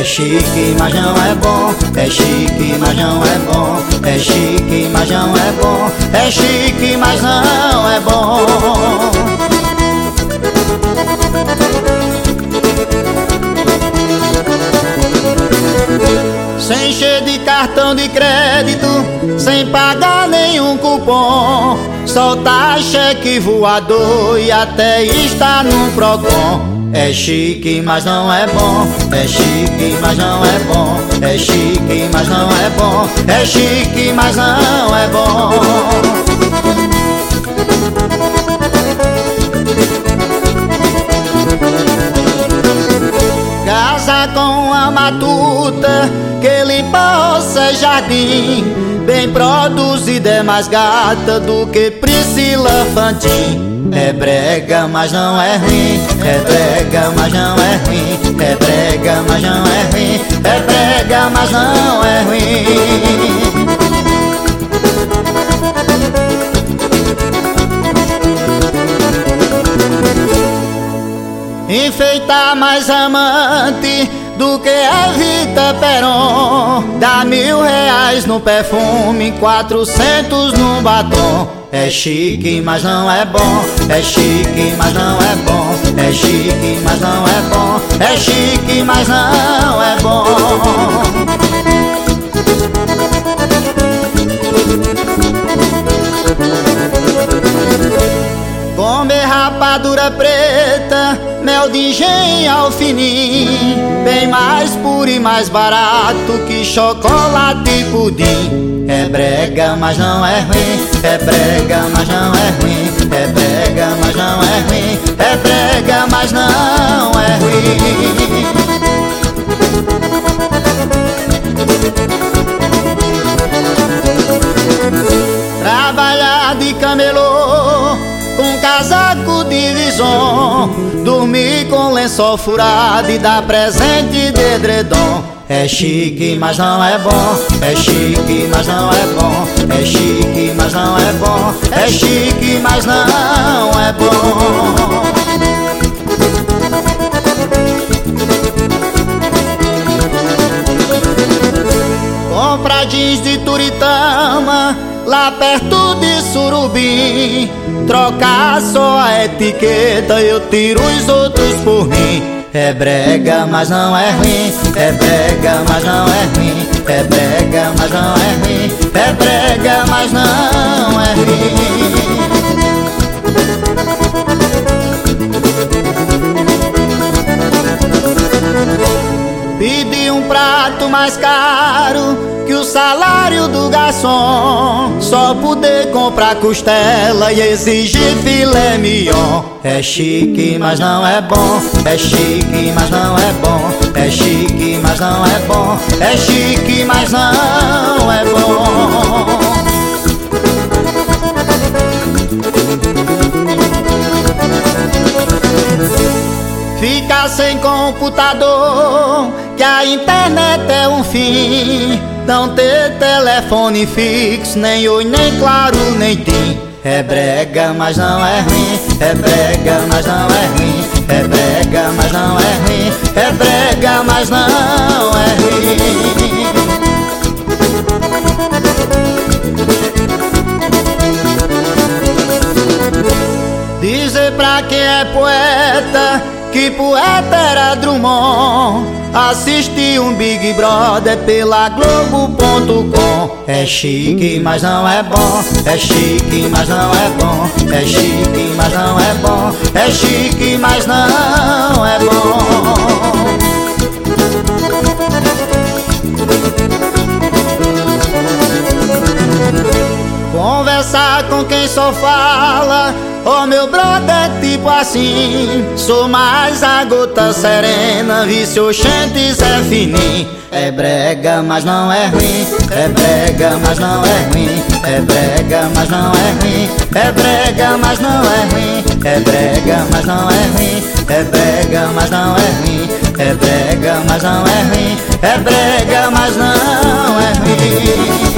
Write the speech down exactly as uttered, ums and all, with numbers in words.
É chique, mas não é bom. É chique, mas não é bom. É chique, mas não é bom. É chique, mas não é bom. Sem encher de cartão de crédito, sem pagar nenhum cupom, soltar cheque voador e até estar no Procon. É chique, mas não é bom. É chique, mas não é bom. É chique, mas não é bom. É chique, mas não é bom. Casa com a matuta que limpa o seu jardim, bem produzida, é mais gata do que Priscila Fantin. É brega, mas não é ruim. É brega, mas não é ruim. É brega, mas não é ruim. É brega, mas não é ruim. Enfeitar mais amante do que Evita Peron, dá mil reais no perfume, quatrocentos no batom. É chique, mas não é bom. É chique, mas não é bom. É chique, mas não é bom. É chique, mas não é bom. Comer rapadura preta, mel de engenho alfinim, bem mais puro e mais barato que chocolate e pudim. É brega, mas não é ruim. É brega, mas não é ruim. É brega, mas não é ruim. É brega, mas não é ruim. Trabalhar de camelô com casaco de vison, dormir com lençol furado e dar presente de edredom. É chique, mas não é bom. É chique, mas não é bom. É chique, mas não é bom. É chique, mas não é bom. Compra jeans de Turitama, lá perto de Surubim, trocar só a etiqueta, eu tiro os outros por mim. É brega, mas não é ruim. É brega, mas não é ruim. É brega, mas não é ruim. É brega, mas não é ruim. Pedi um prato mais caro que o salário do garçom, só poder comprar costela e exigir filé mignon. É chique, mas não é bom. É chique, mas não é bom. É chique, mas não é bom. É chique, mas não é bom. Ficar sem computador, que a internet é um fim. Não ter telefone fixo, nem Oi, nem Claro, nem Tim. É brega, mas não é ruim. É brega, mas não é ruim. É brega, mas não é ruim. É brega, mas não é ruim. Dizer pra quem é poeta que poeta era Drummond, assistir um Big Brother pela Globo ponto com. É chique, mas não é bom. É chique, mas não é bom. É chique, mas não é bom. É chique, mas não é bom. Conversar com quem só fala, oh meu brother, tipo assim, sou mais a gota serena, vício oxente, Zé Fininho. É brega, mas não é ruim. É brega, mas não é ruim. É brega, mas não é ruim. É brega, mas não é ruim. É brega, mas não é ruim. É brega, mas não é ruim. É brega, mas não é ruim. É brega, mas não é ruim.